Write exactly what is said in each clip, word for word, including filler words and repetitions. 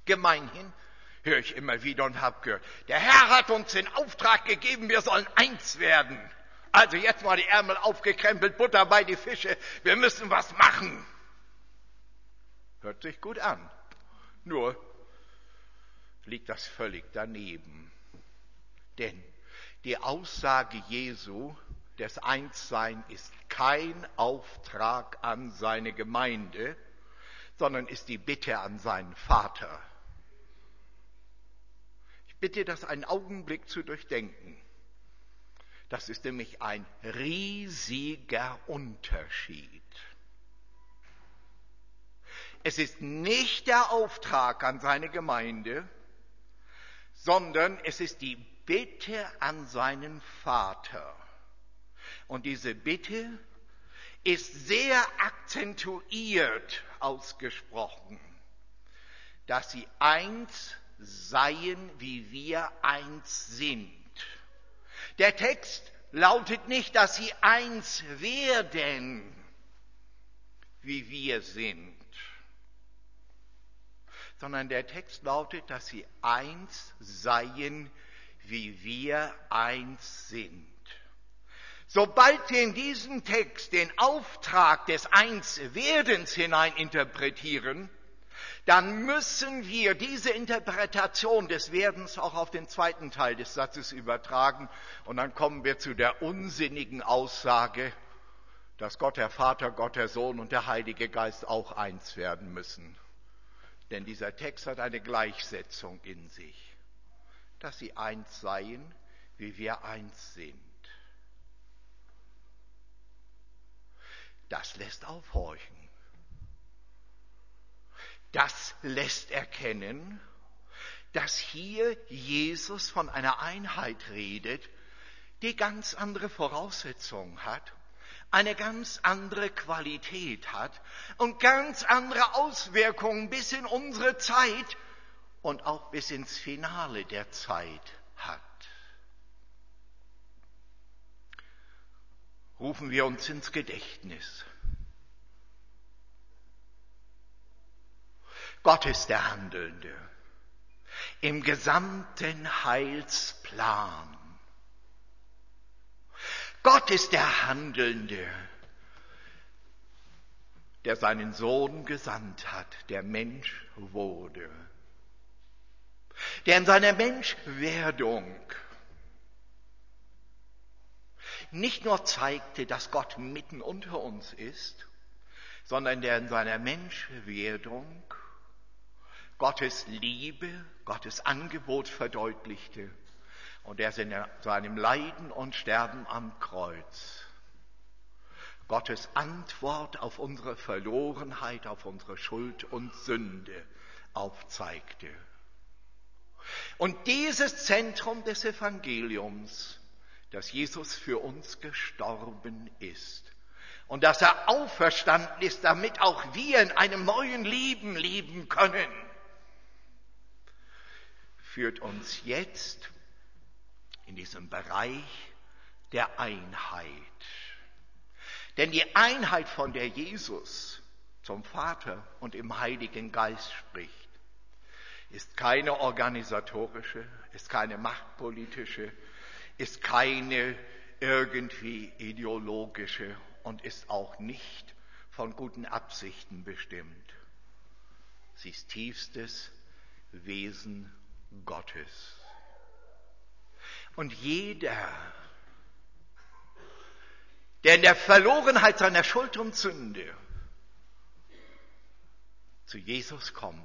Gemeinhin höre ich immer wieder und habe gehört, der Herr hat uns den Auftrag gegeben, wir sollen eins werden. Also jetzt mal die Ärmel aufgekrempelt, Butter bei die Fische, wir müssen was machen. Hört sich gut an, nur liegt das völlig daneben. Denn die Aussage Jesu des Einssein ist kein Auftrag an seine Gemeinde, sondern ist die Bitte an seinen Vater. Ich bitte das einen Augenblick zu durchdenken. Das ist nämlich ein riesiger Unterschied. Es ist nicht der Auftrag an seine Gemeinde, sondern es ist die Bitte an seinen Vater. Und diese Bitte ist sehr akzentuiert ausgesprochen, dass sie eins seien, wie wir eins sind. Der Text lautet nicht, dass sie eins werden, wie wir sind, sondern der Text lautet, dass sie eins seien, wie wir eins sind. Sobald wir in diesen Text den Auftrag des Einswerdens hineininterpretieren, dann müssen wir diese Interpretation des Werdens auch auf den zweiten Teil des Satzes übertragen. Und dann kommen wir zu der unsinnigen Aussage, dass Gott der Vater, Gott der Sohn und der Heilige Geist auch eins werden müssen. Denn dieser Text hat eine Gleichsetzung in sich, dass sie eins seien, wie wir eins sind. Das lässt aufhorchen. Das lässt erkennen, dass hier Jesus von einer Einheit redet, die ganz andere Voraussetzungen hat, eine ganz andere Qualität hat und ganz andere Auswirkungen bis in unsere Zeit und auch bis ins Finale der Zeit hat. Rufen wir uns ins Gedächtnis. Gott ist der Handelnde im gesamten Heilsplan. Gott ist der Handelnde, der seinen Sohn gesandt hat, der Mensch wurde, der in seiner Menschwerdung nicht nur zeigte, dass Gott mitten unter uns ist, sondern der in seiner Menschwerdung Gottes Liebe, Gottes Angebot verdeutlichte und der in seinem Leiden und Sterben am Kreuz Gottes Antwort auf unsere Verlorenheit, auf unsere Schuld und Sünde aufzeigte. Und dieses Zentrum des Evangeliums, dass Jesus für uns gestorben ist und dass er auferstanden ist, damit auch wir in einem neuen Leben leben können, führt uns jetzt in diesem Bereich der Einheit. Denn die Einheit, von der Jesus zum Vater und im Heiligen Geist spricht, ist keine organisatorische, ist keine machtpolitische, ist keine irgendwie ideologische und ist auch nicht von guten Absichten bestimmt. Sie ist tiefstes Wesen Gottes. Und jeder, der in der Verlorenheit seiner Schuld und Sünde zu Jesus kommt,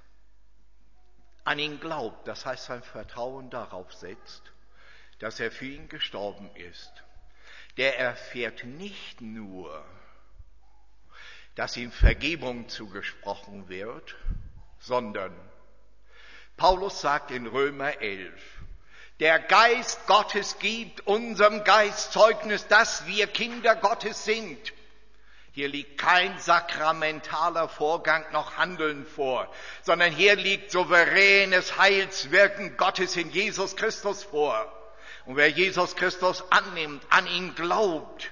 an ihn glaubt, das heißt sein Vertrauen darauf setzt, dass er für ihn gestorben ist, der erfährt nicht nur, dass ihm Vergebung zugesprochen wird, sondern Paulus sagt in Römer elf, der Geist Gottes gibt unserem Geist Zeugnis, dass wir Kinder Gottes sind. Hier liegt kein sakramentaler Vorgang noch Handeln vor, sondern hier liegt souveränes Heilswirken Gottes in Jesus Christus vor. Und wer Jesus Christus annimmt, an ihn glaubt,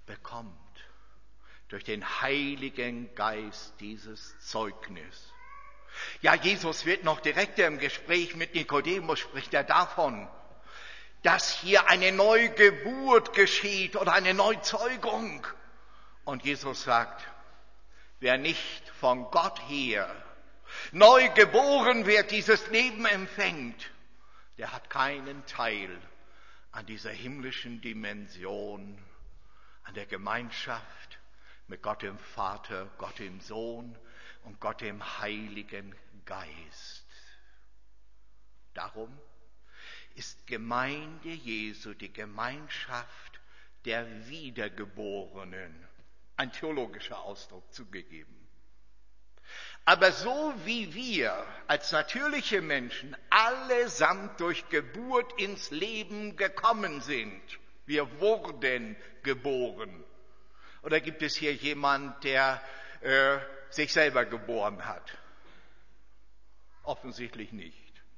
bekommt durch den Heiligen Geist dieses Zeugnis. Ja, Jesus wird noch direkter im Gespräch mit Nikodemus, spricht er davon, dass hier eine Neugeburt geschieht oder eine Neuzeugung. Und Jesus sagt, wer nicht von Gott her neu geboren wird, dieses Leben empfängt, der hat keinen Teil an dieser himmlischen Dimension, an der Gemeinschaft mit Gott dem Vater, Gott dem Sohn und Gott dem Heiligen Geist. Darum ist Gemeinde Jesu die Gemeinschaft der Wiedergeborenen, ein theologischer Ausdruck zugegeben. Aber so wie wir als natürliche Menschen allesamt durch Geburt ins Leben gekommen sind, wir wurden geboren. Oder gibt es hier jemand, der äh, sich selber geboren hat? Offensichtlich nicht.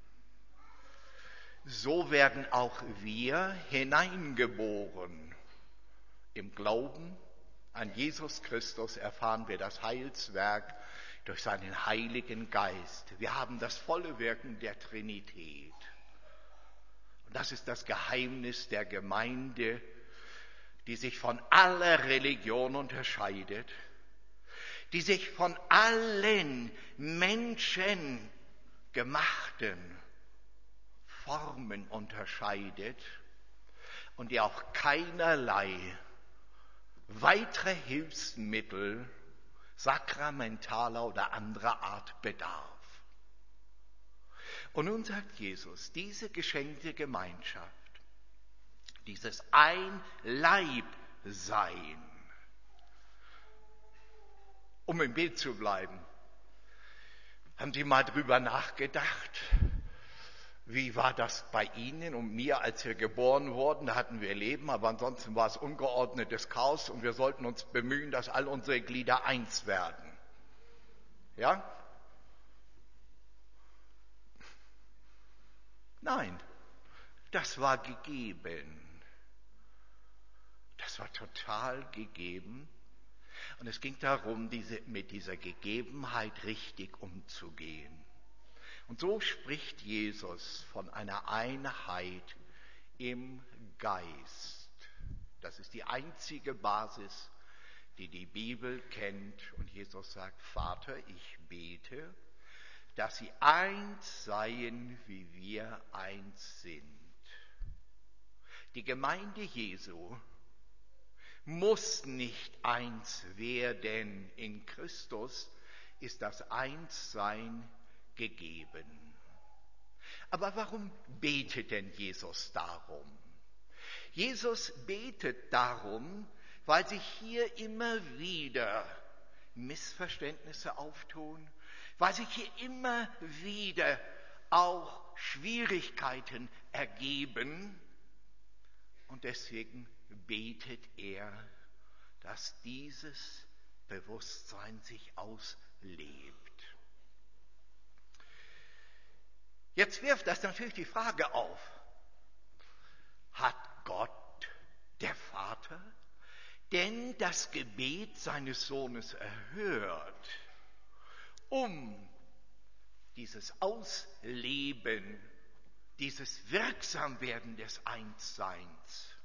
So werden auch wir hineingeboren. Im Glauben an Jesus Christus erfahren wir das Heilswerk durch seinen Heiligen Geist. Wir haben das volle Wirken der Trinität. Und das ist das Geheimnis der Gemeinde, die sich von aller Religion unterscheidet, die sich von allen menschengemachten Formen unterscheidet und die auch keinerlei weitere Hilfsmittel sakramentaler oder anderer Art bedarf. Und nun sagt Jesus, diese geschenkte Gemeinschaft, dieses Ein-Leib-Sein, um im Bild zu bleiben, haben Sie mal drüber nachgedacht, wie war das bei Ihnen und mir, als wir geboren wurden? Da hatten wir Leben, aber ansonsten war es ungeordnetes Chaos und wir sollten uns bemühen, dass all unsere Glieder eins werden. Ja? Nein, das war gegeben. Das war total gegeben. Und es ging darum, diese, mit dieser Gegebenheit richtig umzugehen. Und so spricht Jesus von einer Einheit im Geist. Das ist die einzige Basis, die die Bibel kennt. Und Jesus sagt, Vater, ich bete, dass sie eins seien, wie wir eins sind. Die Gemeinde Jesu muss nicht eins werden. In Christus ist das Einssein gegeben. Aber warum betet denn Jesus darum? Jesus betet darum, weil sich hier immer wieder Missverständnisse auftun, weil sich hier immer wieder auch Schwierigkeiten ergeben. Und deswegen betet er, dass dieses Bewusstsein sich auslebt. Jetzt wirft das natürlich die Frage auf, hat Gott, der Vater, denn das Gebet seines Sohnes erhört, um dieses Ausleben, dieses Wirksamwerden des Einsseins